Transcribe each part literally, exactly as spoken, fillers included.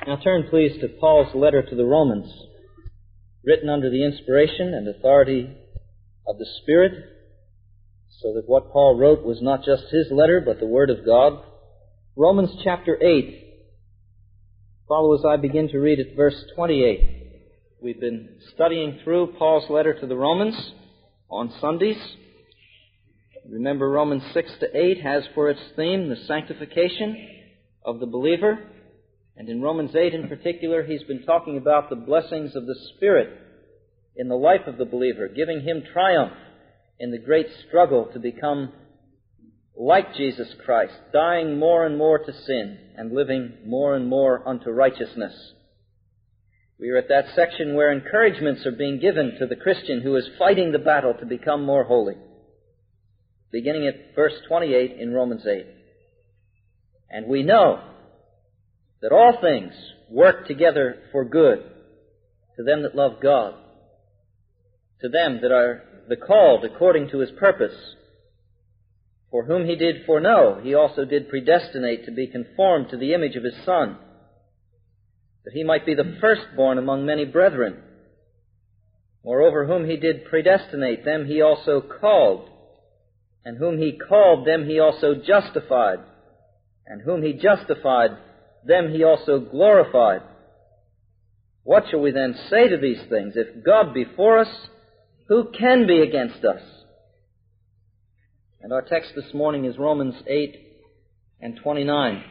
Now turn, please, to Paul's letter to the Romans, written under the inspiration and authority of the Spirit, so that what Paul wrote was not just his letter, but the Word of God. Romans chapter eight. Follow as I begin to read at verse twenty-eight. We've been studying through Paul's letter to the Romans on Sundays. Remember, Romans six to eight has for its theme the sanctification of the believer. And in Romans eight in particular, he's been talking about the blessings of the Spirit in the life of the believer, giving him triumph in the great struggle to become like Jesus Christ, dying more and more to sin and living more and more unto righteousness. We are at that section where encouragements are being given to the Christian who is fighting the battle to become more holy, beginning at verse twenty-eight in Romans eight. And we know that all things work together for good to them that love God, to them that are the called according to His purpose. For whom He did foreknow, He also did predestinate to be conformed to the image of His Son, that He might be the firstborn among many brethren. Moreover, whom He did predestinate, them He also called, and whom He called, them He also justified, and whom He justified, them He also glorified. What shall we then say to these things? If God be for us, who can be against us? And our text this morning is Romans eight and twenty-nine.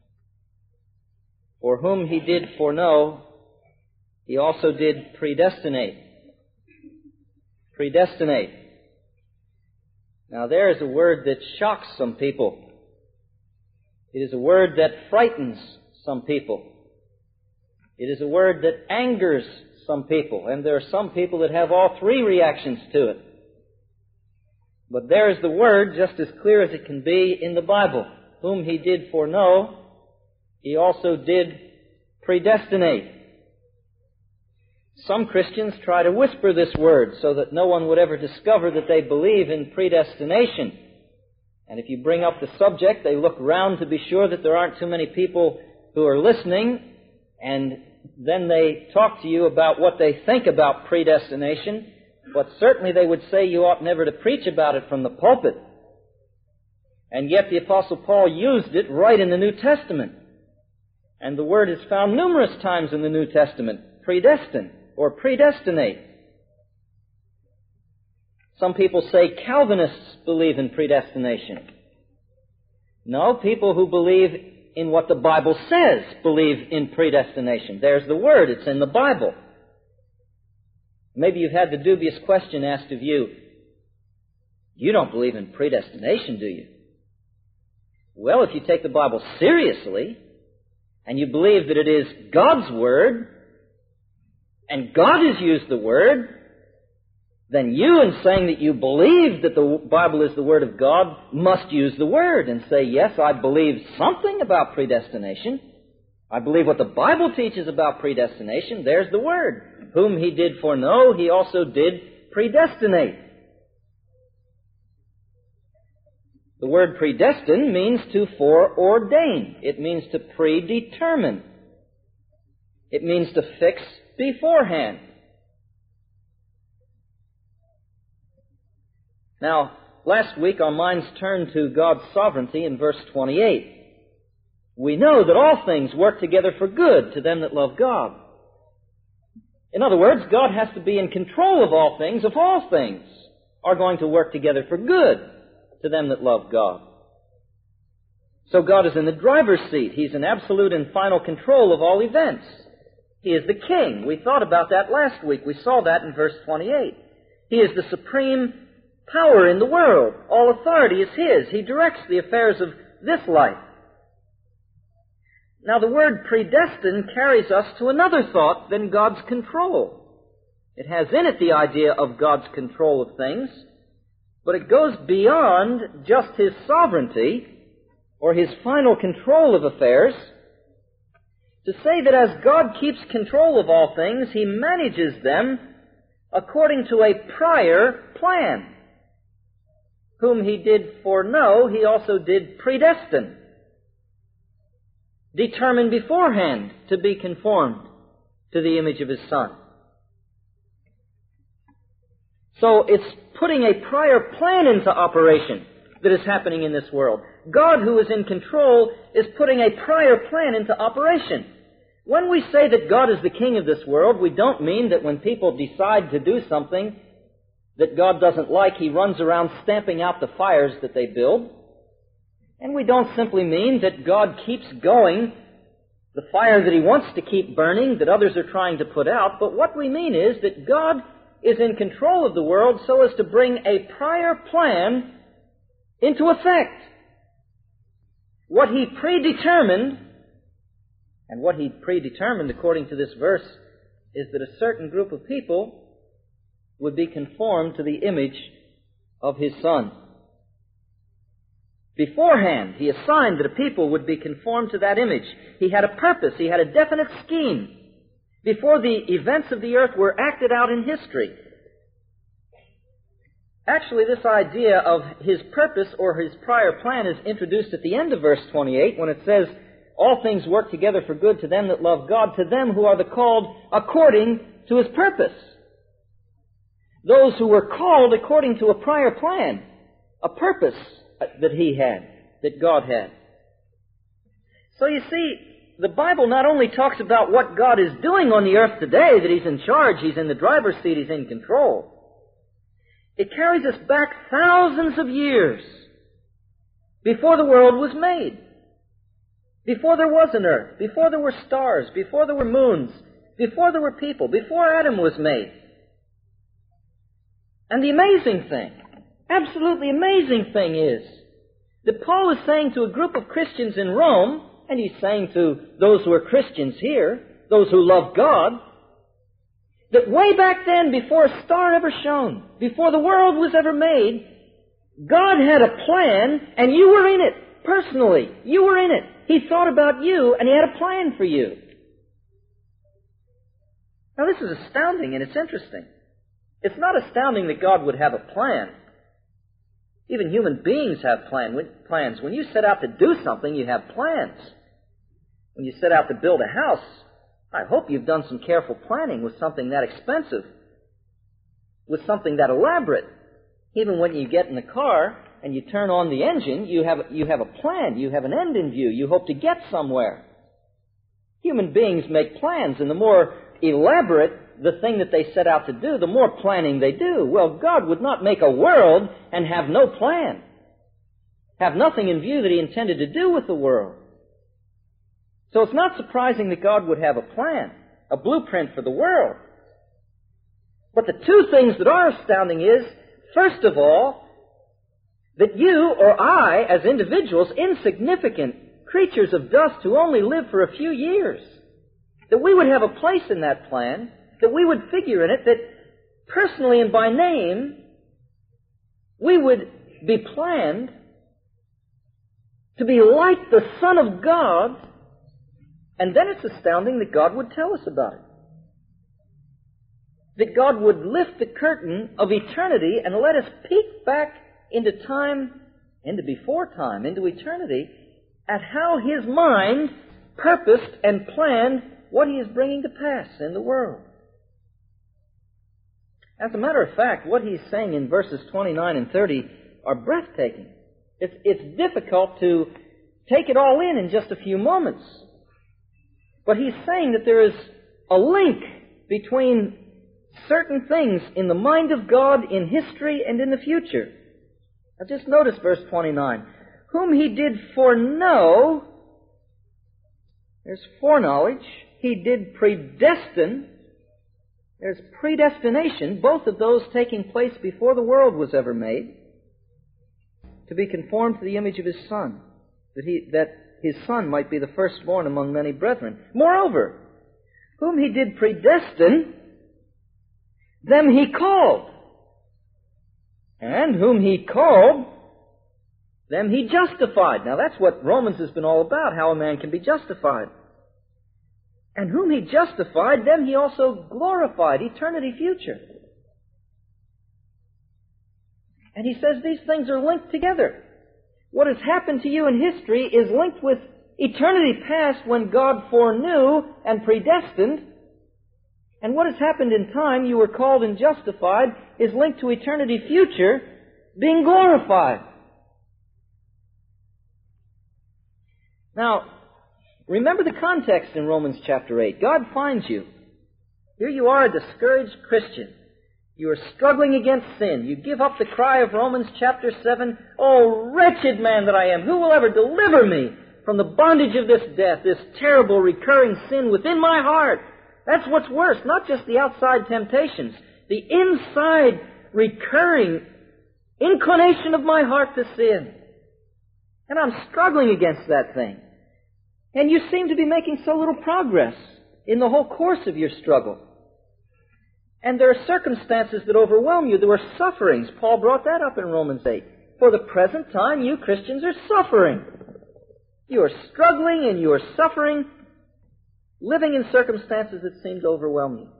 For whom He did foreknow, He also did predestinate. Predestinate. Now there is a word that shocks some people. It is a word that frightens some people. It is a word that angers some people, and there are some people that have all three reactions to it. But there is the word, just as clear as it can be in the Bible. Whom He did foreknow, He also did predestinate. Some Christians try to whisper this word so that no one would ever discover that they believe in predestination. And if you bring up the subject, they look round to be sure that there aren't too many people who are listening, and then they talk to you about what they think about predestination, but certainly they would say you ought never to preach about it from the pulpit. And yet the Apostle Paul used it right in the New Testament. And the word is found numerous times in the New Testament, predestine or predestinate. Some people say Calvinists believe in predestination. No, people who believe in what the Bible says believe in predestination. There's the word. It's in the Bible. Maybe you've had the dubious question asked of you, you don't believe in predestination, do you? Well, if you take the Bible seriously, and you believe that it is God's Word, and God has used the Word, then you, in saying that you believe that the Bible is the Word of God, must use the Word and say, yes, I believe something about predestination. I believe what the Bible teaches about predestination. There's the Word. Whom He did foreknow, He also did predestinate. The word predestine means to foreordain. It means to predetermine. It means to fix beforehand. Now, last week our minds turned to God's sovereignty in verse twenty-eight. We know that all things work together for good to them that love God. In other words, God has to be in control of all things if all things are going to work together for good to them that love God. So God is in the driver's seat. He's in absolute and final control of all events. He is the king. We thought about that last week. We saw that in verse twenty-eight. He is the supreme power in the world. All authority is His. He directs the affairs of this life. Now, the word predestined carries us to another thought than God's control. It has in it the idea of God's control of things, but it goes beyond just His sovereignty or His final control of affairs to say that as God keeps control of all things, He manages them according to a prior plan. Whom He did foreknow, He also did predestine. determined beforehand to be conformed to the image of His Son. So it's putting a prior plan into operation that is happening in this world. God, who is in control, is putting a prior plan into operation. When we say that God is the king of this world, we don't mean that when people decide to do something that God doesn't like, He runs around stamping out the fires that they build. And we don't simply mean that God keeps going the fire that He wants to keep burning, that others are trying to put out. But what we mean is that God is in control of the world so as to bring a prior plan into effect. What He predetermined, and what He predetermined according to this verse, is that a certain group of people would be conformed to the image of His Son. Beforehand, He assigned that a people would be conformed to that image. He had a purpose. He had a definite scheme before the events of the earth were acted out in history. Actually, this idea of His purpose or His prior plan is introduced at the end of verse twenty-eight when it says, all things work together for good to them that love God, to them who are the called according to His purpose. Those who were called according to a prior plan, a purpose that He had, that God had. So you see, the Bible not only talks about what God is doing on the earth today, that He's in charge, He's in the driver's seat, He's in control. It carries us back thousands of years before the world was made, before there was an earth, before there were stars, before there were moons, before there were people, before Adam was made. And the amazing thing, absolutely amazing thing is that Paul is saying to a group of Christians in Rome, and he's saying to those who are Christians here, those who love God, that way back then, before a star ever shone, before the world was ever made, God had a plan, and you were in it, personally. You were in it. He thought about you, and He had a plan for you. Now this is astounding, and it's interesting. It's not astounding that God would have a plan. Even human beings have plan, plans. When you set out to do something, you have plans. When you set out to build a house, I hope you've done some careful planning with something that expensive, with something that elaborate. Even when you get in the car and you turn on the engine, you have, you have a plan. You have an end in view. You hope to get somewhere. Human beings make plans, and the more elaborate the thing that they set out to do, the more planning they do. Well, God would not make a world and have no plan, have nothing in view that He intended to do with the world. So it's not surprising that God would have a plan, a blueprint for the world. But the two things that are astounding is, first of all, that you or I, as individuals, insignificant creatures of dust who only live for a few years, that we would have a place in that plan, that we would figure in it, that personally and by name, we would be planned to be like the Son of God, and then it's astounding that God would tell us about it. That God would lift the curtain of eternity and let us peek back into time, into before time, into eternity, at how His mind purposed and planned what He is bringing to pass in the world. As a matter of fact, what He's saying in verses twenty-nine and thirty are breathtaking. It's, it's difficult to take it all in in just a few moments. But He's saying that there is a link between certain things in the mind of God, in history, and in the future. Now just notice verse twenty-nine. Whom He did foreknow, there's foreknowledge, He did predestine, there's predestination, both of those taking place before the world was ever made, to be conformed to the image of His Son, that he that His Son might be the firstborn among many brethren. Moreover, whom He did predestine, them He called. And whom He called, them He justified. Now that's what Romans has been all about, how a man can be justified. And whom He justified, them He also glorified, eternity future. And He says these things are linked together. What has happened to you in history is linked with eternity past when God foreknew and predestined. And what has happened in time, you were called and justified, is linked to eternity future, being glorified. Now, remember the context in Romans chapter eight. God finds you. Here you are, a discouraged Christian. You are struggling against sin. You give up the cry of Romans chapter seven, "Oh, wretched man that I am, who will ever deliver me from the bondage of this death, this terrible recurring sin within my heart?" That's what's worse, not just the outside temptations, the inside recurring inclination of my heart to sin. And I'm struggling against that thing. And you seem to be making so little progress in the whole course of your struggle. And there are circumstances that overwhelm you. There are sufferings. Paul brought that up in Romans eight. For the present time, you Christians are suffering. You are struggling and you are suffering, living in circumstances that seem to overwhelm you.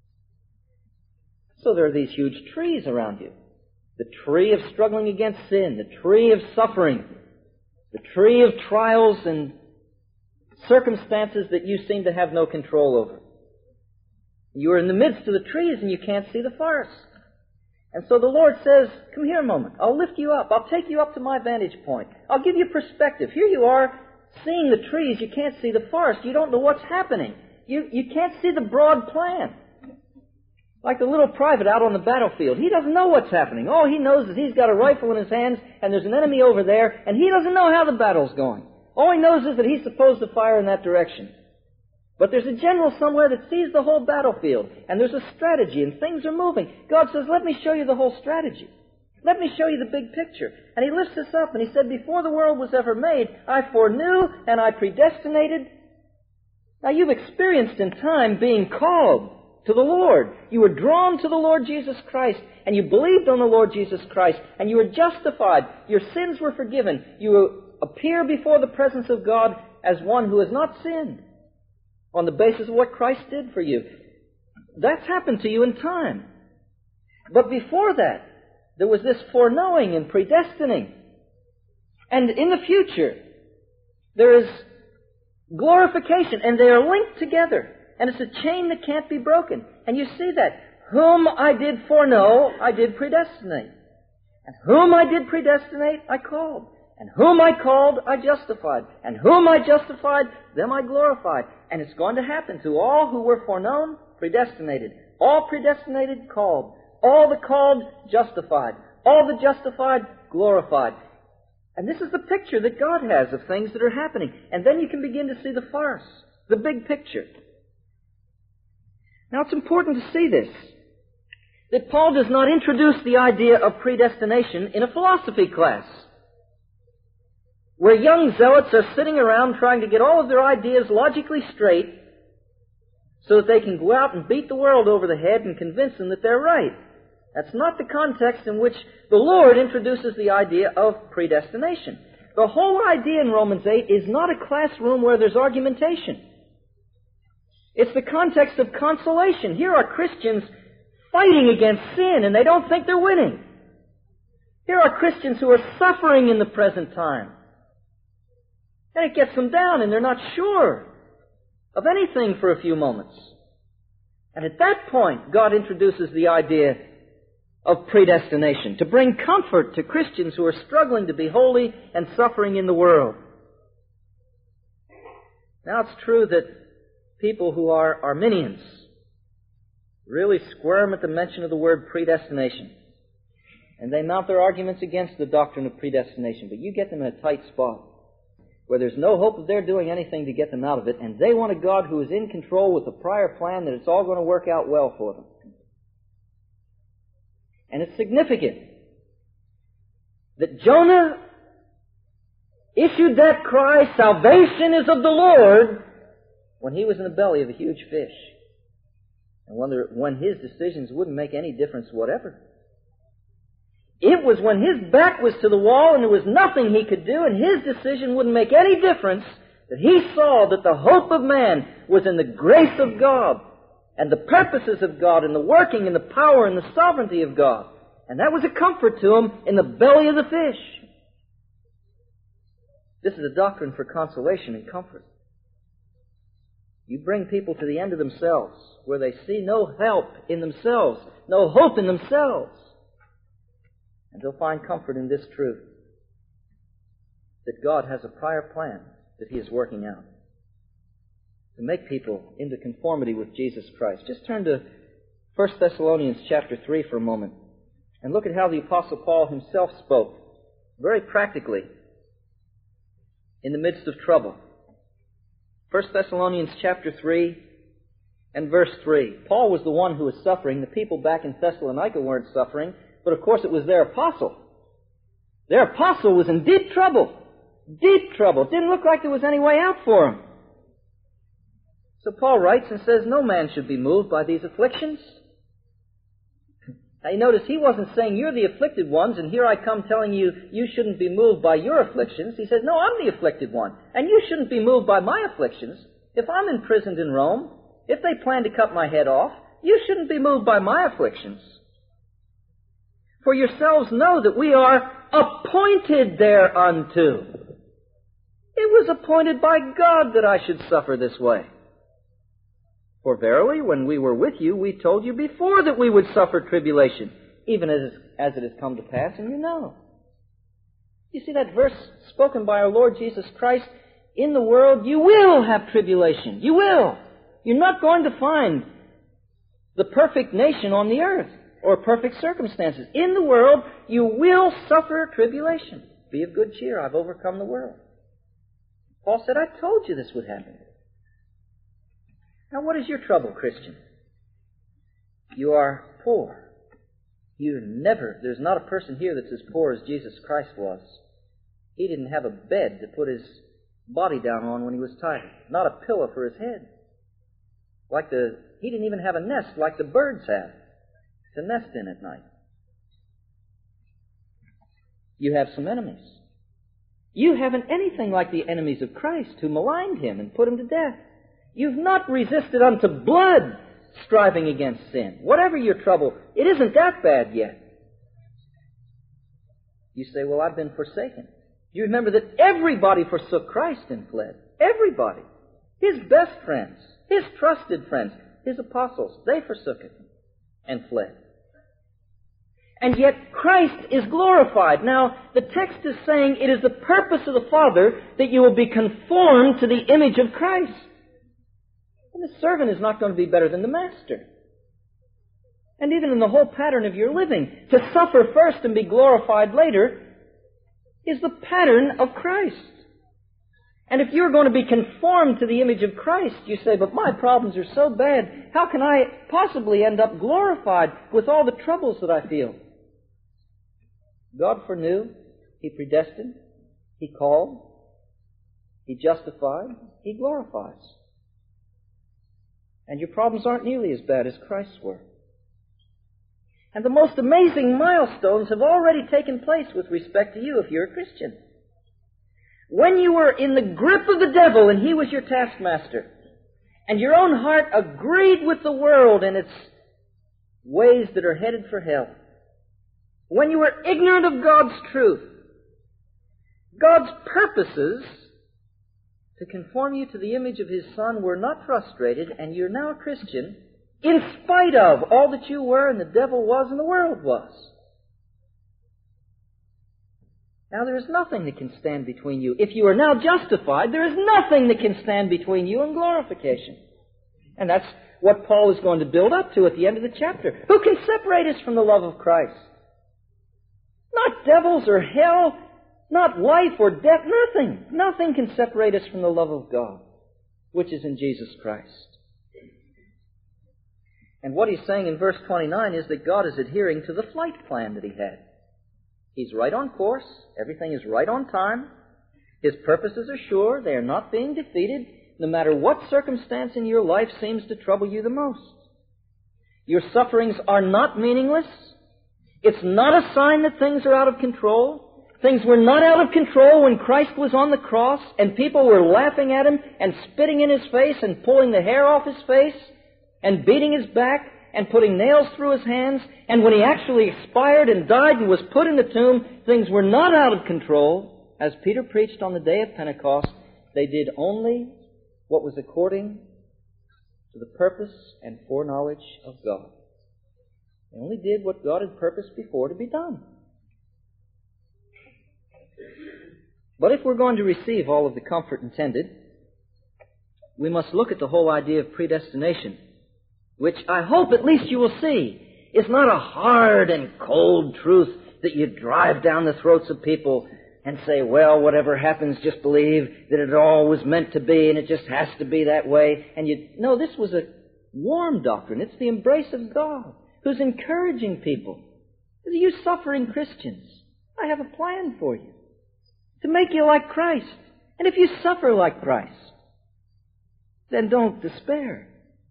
So there are these huge trees around you. The tree of struggling against sin, the tree of suffering, the tree of trials and circumstances that you seem to have no control over. You are in the midst of the trees and you can't see the forest. And so the Lord says, "Come here a moment. I'll lift you up. I'll take you up to my vantage point. I'll give you perspective. Here you are, seeing the trees. You can't see the forest. You don't know what's happening. You, you can't see the broad plan. Like the little private out on the battlefield. He doesn't know what's happening. All he knows is he's got a rifle in his hands and there's an enemy over there and he doesn't know how the battle's going. All he knows is that he's supposed to fire in that direction. But there's a general somewhere that sees the whole battlefield, and there's a strategy, and things are moving. God says, "Let me show you the whole strategy. Let me show you the big picture." And He lifts us up, and He said, "Before the world was ever made, I foreknew and I predestinated." Now you've experienced in time being called to the Lord. You were drawn to the Lord Jesus Christ, and you believed on the Lord Jesus Christ, and you were justified. Your sins were forgiven. You appear before the presence of God as one who has not sinned, on the basis of what Christ did for you. That's happened to you in time. But before that, there was this foreknowing and predestining. And in the future, there is glorification, and they are linked together. And it's a chain that can't be broken. And you see that. Whom I did foreknow, I did predestinate. And whom I did predestinate, I called. And whom I called, I justified. And whom I justified, them I glorified. And it's going to happen to all who were foreknown, predestinated. All predestinated, called. All the called, justified. All the justified, glorified. And this is the picture that God has of things that are happening. And then you can begin to see the farce, the big picture. Now it's important to see this, that Paul does not introduce the idea of predestination in a philosophy class, where young zealots are sitting around trying to get all of their ideas logically straight so that they can go out and beat the world over the head and convince them that they're right. That's not the context in which the Lord introduces the idea of predestination. The whole idea in Romans eight is not a classroom where there's argumentation. It's the context of consolation. Here are Christians fighting against sin and they don't think they're winning. Here are Christians who are suffering in the present time. And it gets them down, and they're not sure of anything for a few moments. And at that point, God introduces the idea of predestination, to bring comfort to Christians who are struggling to be holy and suffering in the world. Now, it's true that people who are Arminians really squirm at the mention of the word predestination. And they mount their arguments against the doctrine of predestination, but you get them in a tight spot, where there's no hope of their doing anything to get them out of it, and they want a God who is in control with a prior plan that it's all going to work out well for them. And it's significant that Jonah issued that cry, "Salvation is of the Lord," when he was in the belly of a huge fish, and wonder when his decisions wouldn't make any difference whatever. It was when his back was to the wall and there was nothing he could do and his decision wouldn't make any difference that he saw that the hope of man was in the grace of God and the purposes of God and the working and the power and the sovereignty of God. And that was a comfort to him in the belly of the fish. This is a doctrine for consolation and comfort. You bring people to the end of themselves, where they see no help in themselves, no hope in themselves. And they'll find comfort in this truth, that God has a prior plan that He is working out to make people into conformity with Jesus Christ. Just turn to First Thessalonians chapter three for a moment and look at how the Apostle Paul himself spoke, very practically, in the midst of trouble. First Thessalonians chapter three and verse three. Paul was the one who was suffering. The people back in Thessalonica weren't suffering, but of course it was their apostle. Their apostle was in deep trouble. Deep trouble. It didn't look like there was any way out for him. So Paul writes and says, no man should be moved by these afflictions. Now you notice he wasn't saying you're the afflicted ones and here I come telling you you shouldn't be moved by your afflictions. He says, no, I'm the afflicted one and you shouldn't be moved by my afflictions. If I'm imprisoned in Rome, if they plan to cut my head off, you shouldn't be moved by my afflictions. For yourselves know that we are appointed thereunto. It was appointed by God that I should suffer this way. For verily, when we were with you, we told you before that we would suffer tribulation, even as, as it has come to pass, and you know. You see that verse spoken by our Lord Jesus Christ, in the world you will have tribulation. You will. You're not going to find the perfect nation on the earth or perfect circumstances. In the world you will suffer tribulation. Be of good cheer. I've overcome the world. Paul said, I told you this would happen. Now, what is your trouble, Christian? You are poor. You never, there's not a person here that's as poor as Jesus Christ was. He didn't have a bed to put his body down on when he was tired. Not a pillow for his head. Like the, he didn't even have a nest like the birds have to nest in at night. You have some enemies. You haven't anything like the enemies of Christ who maligned him and put him to death. You've not resisted unto blood, striving against sin. Whatever your trouble, it isn't that bad yet. You say, well, I've been forsaken. You remember that everybody forsook Christ and fled. Everybody. His best friends, his trusted friends, his apostles, they forsook him and fled. And yet Christ is glorified. Now, the text is saying it is the purpose of the Father that you will be conformed to the image of Christ. And the servant is not going to be better than the master. And even in the whole pattern of your living, to suffer first and be glorified later is the pattern of Christ. And if you're going to be conformed to the image of Christ, you say, but my problems are so bad, how can I possibly end up glorified with all the troubles that I feel? God foreknew, He predestined, He called, He justified, He glorifies. And your problems aren't nearly as bad as Christ's were. And the most amazing milestones have already taken place with respect to you if you're a Christian. When you were in the grip of the devil and he was your taskmaster, and your own heart agreed with the world and its ways that are headed for hell, when you were ignorant of God's truth, God's purposes to conform you to the image of His Son were not frustrated, and you're now a Christian in spite of all that you were and the devil was and the world was. Now there is nothing that can stand between you. If you are now justified, there is nothing that can stand between you and glorification. And that's what Paul is going to build up to at the end of the chapter. Who can separate us from the love of Christ? Not devils or hell, not life or death, nothing. Nothing can separate us from the love of God, which is in Jesus Christ. And what he's saying in verse twenty-nine is that God is adhering to the flight plan that He had. He's right on course. Everything is right on time. His purposes are sure. They are not being defeated, no matter what circumstance in your life seems to trouble you the most. Your sufferings are not meaningless. It's not a sign that things are out of control. Things were not out of control when Christ was on the cross and people were laughing at Him and spitting in His face and pulling the hair off His face and beating His back and putting nails through His hands. And when He actually expired and died and was put in the tomb, things were not out of control. as Peter preached on the day of Pentecost, they did only what was according to the purpose and foreknowledge of God. They only did what God had purposed before to be done. But if we're going to receive all of the comfort intended, we must look at the whole idea of predestination, which I hope at least you will see is not a hard and cold truth that you drive down the throats of people and say, well, whatever happens, just believe that it all was meant to be and it just has to be that way. And you, no, this was a warm doctrine. It's the embrace of God who's encouraging people. You suffering Christians, I have a plan for you to make you like Christ. And if you suffer like Christ, then don't despair.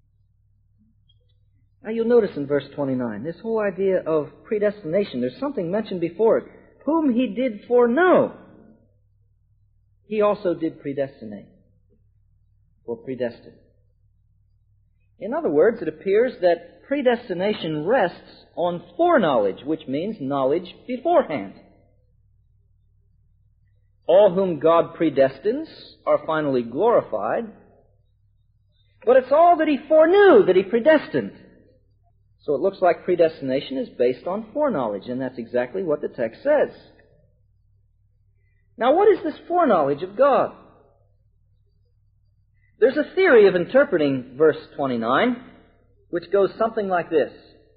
Now you'll notice in verse twenty-nine, this whole idea of predestination, there's something mentioned before it. Whom he did foreknow, he also did predestinate, or predestine. In other words, it appears that predestination rests on foreknowledge, which means knowledge beforehand. All whom God predestines are finally glorified, but it's all that he foreknew that he predestined. So it looks like predestination is based on foreknowledge, and that's exactly what the text says. Now, what is this foreknowledge of God? There's a theory of interpreting verse twenty-nine, which goes something like this.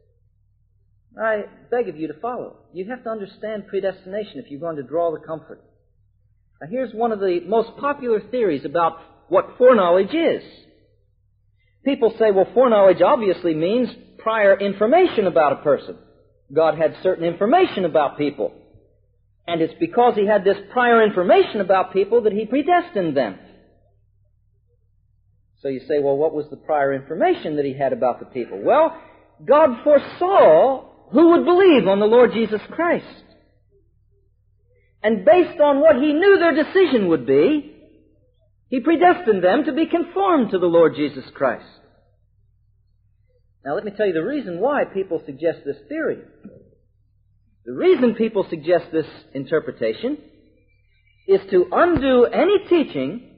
I beg of you to follow. You have to understand predestination if you're going to draw the comfort. Now, here's one of the most popular theories about what foreknowledge is. People say, well, foreknowledge obviously means prior information about a person. God had certain information about people. And it's because he had this prior information about people that he predestined them. So you say, well, what was the prior information that he had about the people? Well, God foresaw who would believe on the Lord Jesus Christ. And based on what he knew their decision would be, he predestined them to be conformed to the Lord Jesus Christ. Now let me tell you the reason why people suggest this theory. The reason people suggest this interpretation is to undo any teaching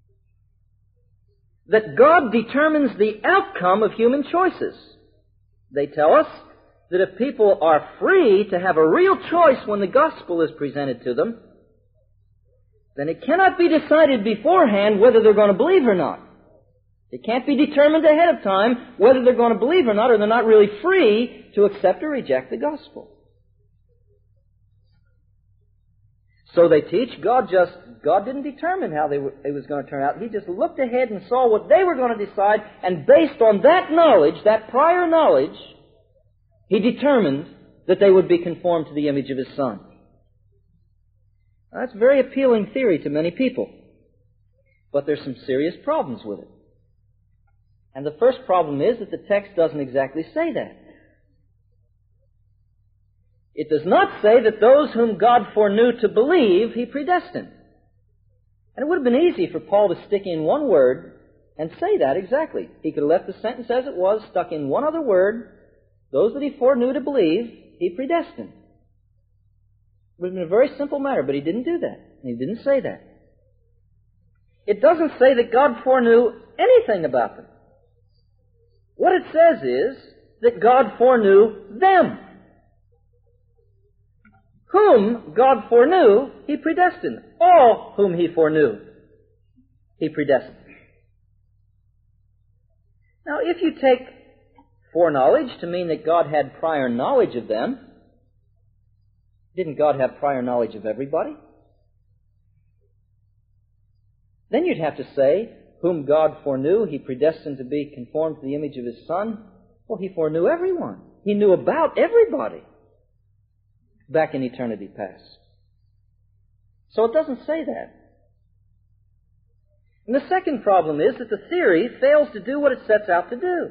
that God determines the outcome of human choices. They tell us that if people are free to have a real choice when the gospel is presented to them, then it cannot be decided beforehand whether they're going to believe or not. It can't be determined ahead of time whether they're going to believe or not, or they're not really free to accept or reject the gospel. So they teach God just, God didn't determine how they were, it was going to turn out. He just looked ahead and saw what they were going to decide, and based on that knowledge, that prior knowledge, He determined that they would be conformed to the image of His Son. Now, that's a very appealing theory to many people. But there's some serious problems with it. And the first problem is that the text doesn't exactly say that. It does not say that those whom God foreknew to believe, He predestined. And it would have been easy for Paul to stick in one word and say that exactly. He could have left the sentence as it was, stuck in one other word, those that He foreknew to believe, He predestined. It would have been a very simple matter, but He didn't do that. He didn't say that. It doesn't say that God foreknew anything about them. What it says is that God foreknew them. Whom God foreknew, He predestined. All whom He foreknew, He predestined. Now, if you take foreknowledge to mean that God had prior knowledge of them, didn't God have prior knowledge of everybody? Then you'd have to say, whom God foreknew, He predestined to be conformed to the image of His Son. Well, He foreknew everyone. He knew about everybody back in eternity past. So it doesn't say that. And the second problem is that the theory fails to do what it sets out to do.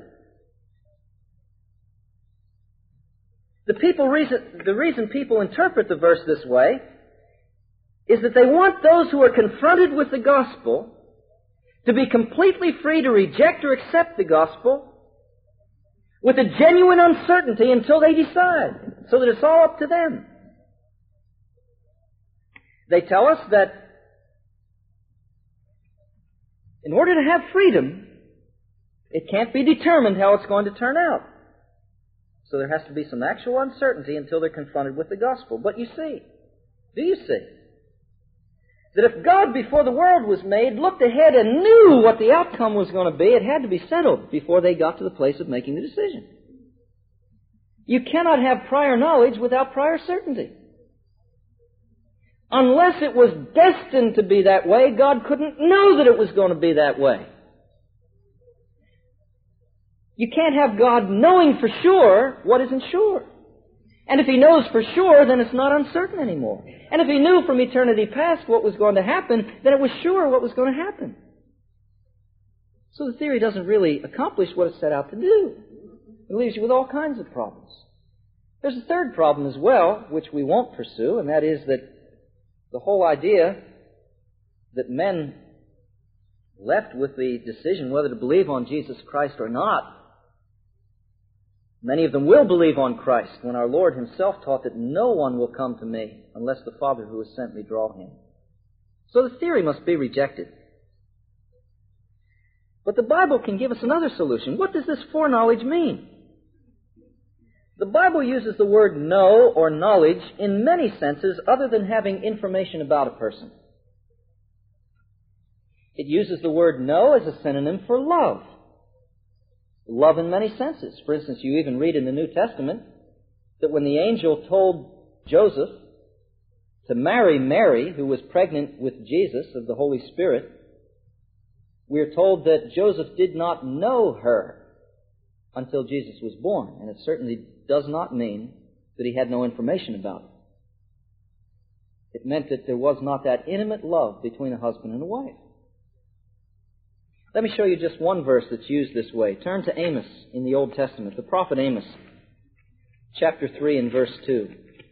The people reason, the reason people interpret the verse this way is that they want those who are confronted with the gospel to be completely free to reject or accept the gospel with a genuine uncertainty until they decide, so that it's all up to them. They tell us that in order to have freedom, it can't be determined how it's going to turn out. So there has to be some actual uncertainty until they're confronted with the gospel. But you see, do you see, that if God, before the world was made, looked ahead and knew what the outcome was going to be, it had to be settled before they got to the place of making the decision. You cannot have prior knowledge without prior certainty. Unless it was destined to be that way, God couldn't know that it was going to be that way. You can't have God knowing for sure what isn't sure. And if He knows for sure, then it's not uncertain anymore. And if He knew from eternity past what was going to happen, then it was sure what was going to happen. So the theory doesn't really accomplish what it set out to do. It leaves you with all kinds of problems. There's a third problem as well, which we won't pursue, and that is that the whole idea that men left with the decision whether to believe on Jesus Christ or not, many of them will believe on Christ when our Lord Himself taught that no one will come to me unless the Father who has sent me draw him. So the theory must be rejected. But the Bible can give us another solution. What does this foreknowledge mean? The Bible uses the word know or knowledge in many senses other than having information about a person. It uses the word know as a synonym for love. Love in many senses. For instance, you even read in the New Testament that when the angel told Joseph to marry Mary, who was pregnant with Jesus of the Holy Spirit, we are told that Joseph did not know her until Jesus was born. And it certainly does not mean that he had no information about it. It meant that there was not that intimate love between a husband and a wife. Let me show you just one verse that's used this way. Turn to Amos in the Old Testament, the prophet Amos, chapter three and verse two.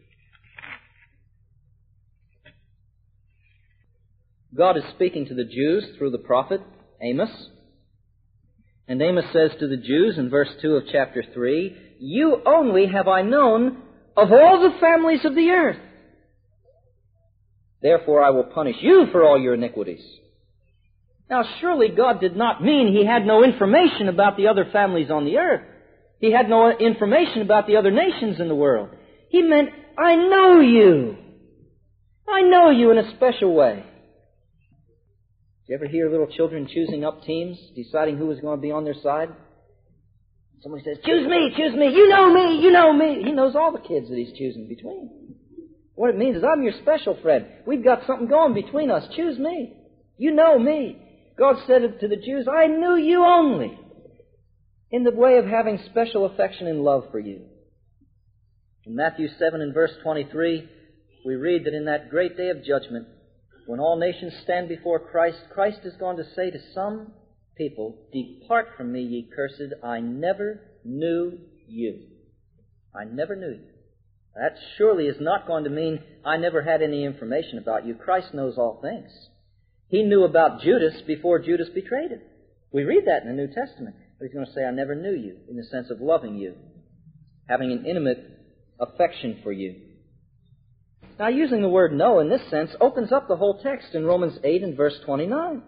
God is speaking to the Jews through the prophet Amos. And Amos says to the Jews in verse two of chapter three, "You only have I known of all the families of the earth. Therefore I will punish you for all your iniquities." Now, surely God did not mean He had no information about the other families on the earth. He had no information about the other nations in the world. He meant, I know you. I know you in a special way. Do you ever hear little children choosing up teams, deciding who is going to be on their side? Somebody says, choose me, choose me, you know me, you know me. He knows all the kids that he's choosing between. What it means is, I'm your special friend. We've got something going between us. Choose me. You know me. God said it to the Jews, I knew you only in the way of having special affection and love for you. In Matthew seven and verse twenty-three, we read that in that great day of judgment, when all nations stand before Christ, Christ is going to say to some people, depart from me, ye cursed, I never knew you. I never knew you. That surely is not going to mean I never had any information about you. Christ knows all things. He knew about Judas before Judas betrayed him. We read that in the New Testament. But He's going to say, I never knew you, in the sense of loving you, having an intimate affection for you. Now, using the word know in this sense opens up the whole text in Romans eight and verse twenty-nine.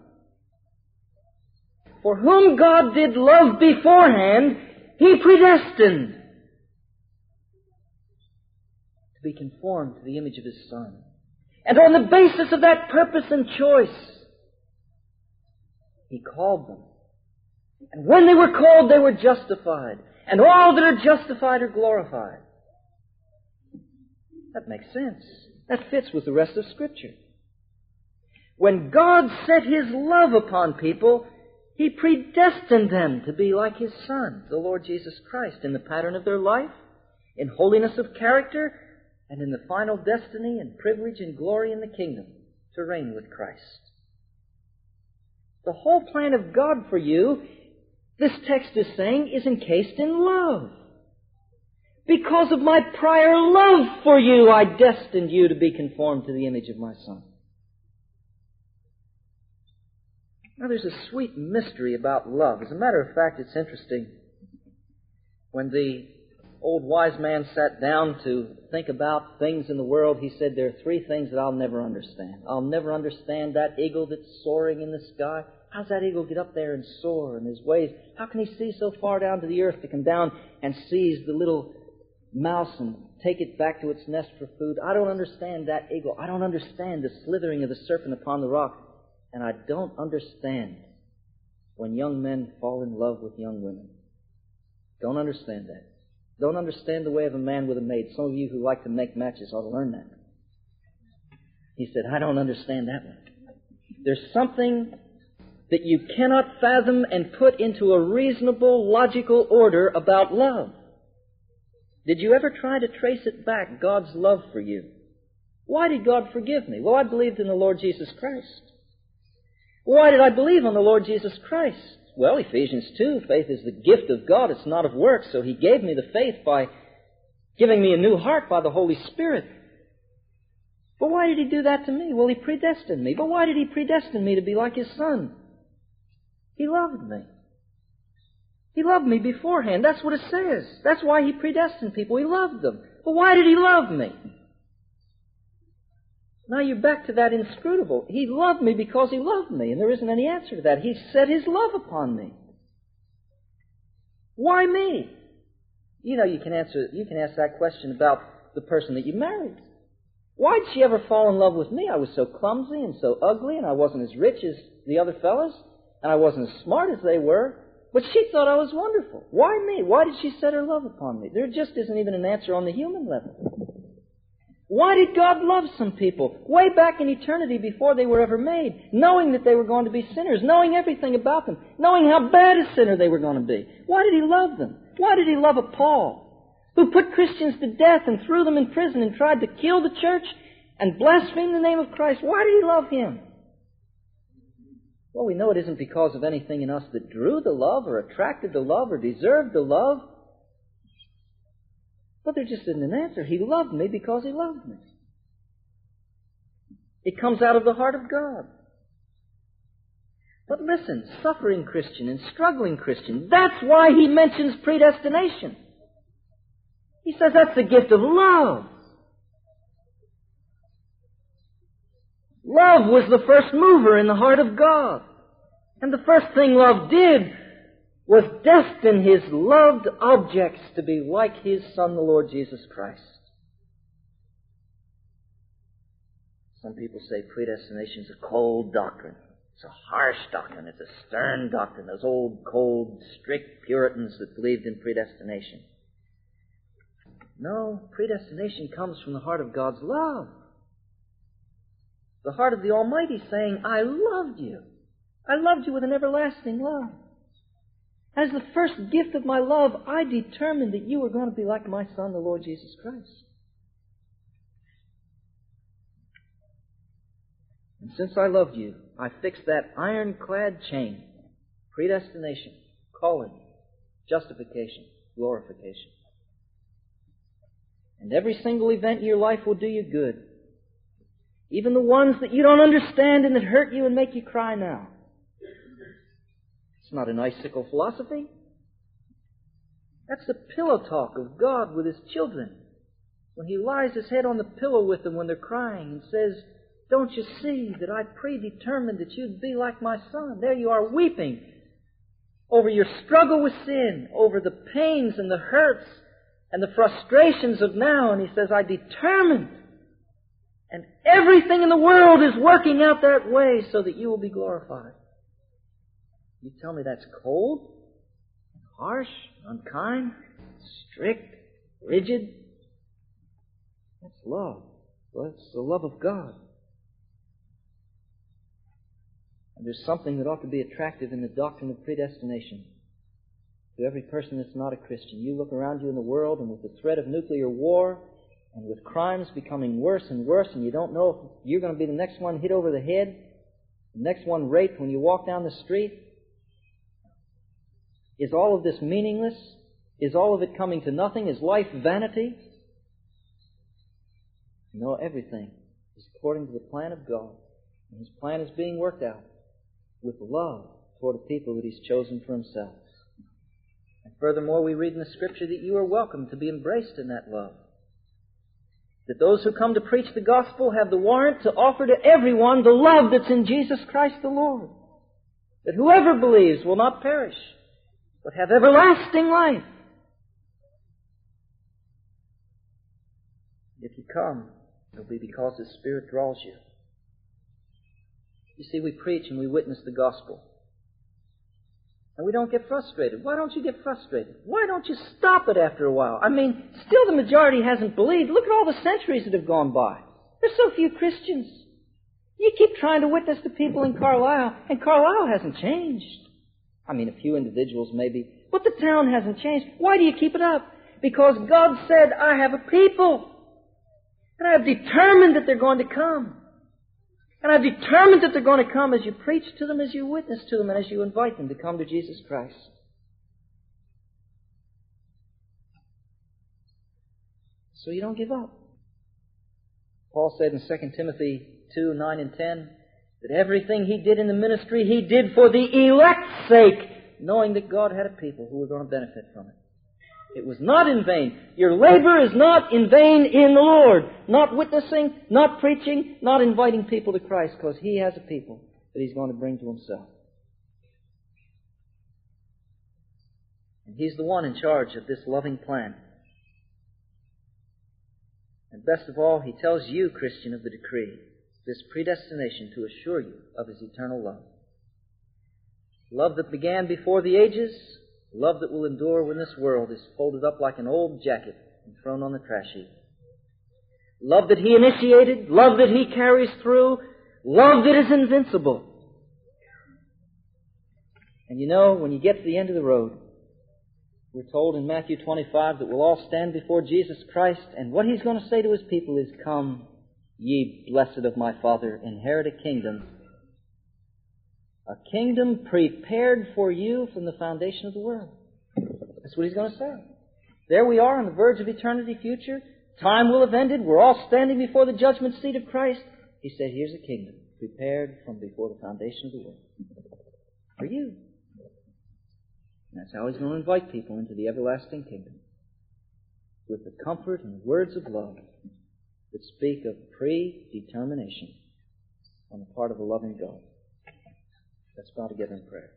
For whom God did love beforehand, He predestined to be conformed to the image of His Son. And on the basis of that purpose and choice, He called them. And when they were called, they were justified. And all that are justified are glorified. That makes sense. That fits with the rest of Scripture. When God set His love upon people, He predestined them to be like His Son, the Lord Jesus Christ, in the pattern of their life, in holiness of character, and in the final destiny and privilege and glory in the kingdom to reign with Christ. The whole plan of God for you, this text is saying, is encased in love. Because of my prior love for you, I destined you to be conformed to the image of my Son. Now, there's a sweet mystery about love. As a matter of fact, it's interesting. When the old wise man sat down to think about things in the world, he said, there are three things that I'll never understand. I'll never understand that eagle that's soaring in the sky. How's that eagle get up there and soar in his ways? How can he see so far down to the earth to come down and seize the little mouse and take it back to its nest for food? I don't understand that eagle. I don't understand the slithering of the serpent upon the rock. And I don't understand when young men fall in love with young women. Don't understand that. Don't understand the way of a man with a maid. Some of you who like to make matches ought to learn that. He said, I don't understand that one. There's something that you cannot fathom and put into a reasonable, logical order about love. Did you ever try to trace it back, God's love for you? Why did God forgive me? Well, I believed in the Lord Jesus Christ. Why did I believe on the Lord Jesus Christ? Well, Ephesians two, faith is the gift of God. It's not of works. So He gave me the faith by giving me a new heart by the Holy Spirit. But why did He do that to me? Well, He predestined me. But why did He predestine me to be like His Son? He loved me. He loved me beforehand. That's what it says. That's why He predestined people. He loved them. But why did He love me? Now you're back to that inscrutable. He loved me because He loved me, and there isn't any answer to that. He set His love upon me. Why me? You know, you can answer, you can ask that question about the person that you married. Why did she ever fall in love with me? I was so clumsy and so ugly, and I wasn't as rich as the other fellas, and I wasn't as smart as they were, but she thought I was wonderful. Why me? Why did she set her love upon me? There just isn't even an answer on the human level. Why did God love some people way back in eternity before they were ever made, knowing that they were going to be sinners, knowing everything about them, knowing how bad a sinner they were going to be? Why did He love them? Why did He love a Paul who put Christians to death and threw them in prison and tried to kill the church and blaspheme the name of Christ? Why did He love him? Well, we know it isn't because of anything in us that drew the love or attracted the love or deserved the love. But there just isn't an answer. He loved me because He loved me. It comes out of the heart of God. But listen, suffering Christian and struggling Christian, that's why He mentions predestination. He says that's the gift of love. Love was the first mover in the heart of God. And the first thing love did was destine His loved objects to be like His Son, the Lord Jesus Christ. Some people say predestination is a cold doctrine. It's a harsh doctrine. It's a stern doctrine. Those old, cold, strict Puritans that believed in predestination. No, predestination comes from the heart of God's love. The heart of the Almighty saying, I loved you. I loved you with an everlasting love. As the first gift of my love, I determined that you were going to be like my Son, the Lord Jesus Christ. And since I loved you, I fixed that ironclad chain. Predestination, calling, justification, glorification. And every single event in your life will do you good. Even the ones that you don't understand and that hurt you and make you cry now. It's not an icicle philosophy. That's the pillow talk of God with His children. When He lies His head on the pillow with them when they're crying and says, don't you see that I predetermined that you'd be like my Son? There you are weeping over your struggle with sin, over the pains and the hurts and the frustrations of now. And He says, I determined. And everything in the world is working out that way so that you will be glorified. You tell me that's cold, harsh, unkind, strict, rigid? That's love. Well, it's the love of God. And there's something that ought to be attractive in the doctrine of predestination to every person that's not a Christian. You look around you in the world, and with the threat of nuclear war and with crimes becoming worse and worse, and you don't know if you're going to be the next one hit over the head, the next one raped when you walk down the street. Is all of this meaningless? Is all of it coming to nothing? Is life vanity? No, everything is according to the plan of God. And His plan is being worked out with love toward a people that He's chosen for Himself. And furthermore, we read in the Scripture that you are welcome to be embraced in that love. That those who come to preach the gospel have the warrant to offer to everyone the love that's in Jesus Christ the Lord. That whoever believes will not perish, but have everlasting life. If you come, it'll be because the Spirit draws you. You see, we preach and we witness the gospel. And we don't get frustrated. Why don't you get frustrated? Why don't you stop it after a while? I mean, still the majority hasn't believed. Look at all the centuries that have gone by. There's so few Christians. You keep trying to witness to people in Carlisle, and Carlisle hasn't changed. I mean, a few individuals maybe, but the town hasn't changed. Why do you keep it up? Because God said, I have a people. And I have determined that they're going to come. And I've determined that they're going to come as you preach to them, as you witness to them, and as you invite them to come to Jesus Christ. So you don't give up. Paul said in Second Timothy two, nine and ten, that everything he did in the ministry, he did for the elect's sake, knowing that God had a people who were going to benefit from it. It was not in vain. Your labor is not in vain in the Lord. Not witnessing, not preaching, not inviting people to Christ, because He has a people that He's going to bring to Himself. And He's the one in charge of this loving plan. And best of all, He tells you, Christian, of the decree, this predestination to assure you of His eternal love. Love that began before the ages, love that will endure when this world is folded up like an old jacket and thrown on the trash heap. Love that He initiated, love that He carries through, love that is invincible. And you know, when you get to the end of the road, we're told in Matthew twenty-five that we'll all stand before Jesus Christ, and what He's going to say to His people is, Come, ye blessed of my Father, inherit a kingdom. A kingdom prepared for you from the foundation of the world. That's what He's going to say. There we are on the verge of eternity future. Time will have ended. We're all standing before the judgment seat of Christ. He said, here's a kingdom prepared from before the foundation of the world. For you. And that's how He's going to invite people into the everlasting kingdom. With the comfort and words of love that speak of predetermination on the part of a loving God. Let's bow together in prayer.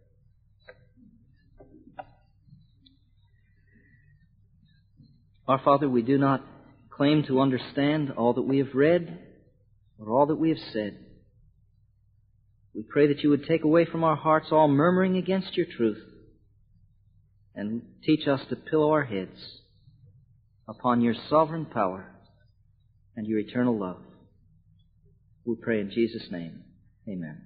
Our Father, we do not claim to understand all that we have read or all that we have said. We pray that You would take away from our hearts all murmuring against Your truth and teach us to pillow our heads upon Your sovereign power and Your eternal love. We pray in Jesus' name. Amen.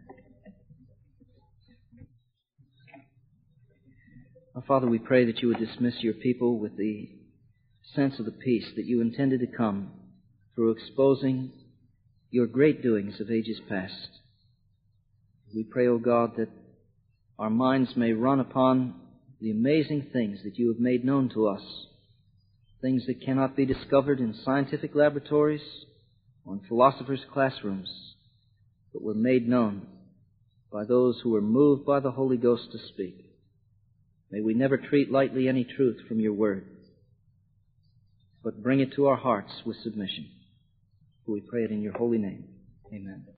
Our Father, we pray that You would dismiss Your people with the sense of the peace that You intended to come through exposing Your great doings of ages past. We pray, O God, that our minds may run upon the amazing things that You have made known to us, things that cannot be discovered in scientific laboratories or in philosophers' classrooms, but were made known by those who were moved by the Holy Ghost to speak. May we never treat lightly any truth from Your Word, but bring it to our hearts with submission. We pray it in Your holy name. Amen.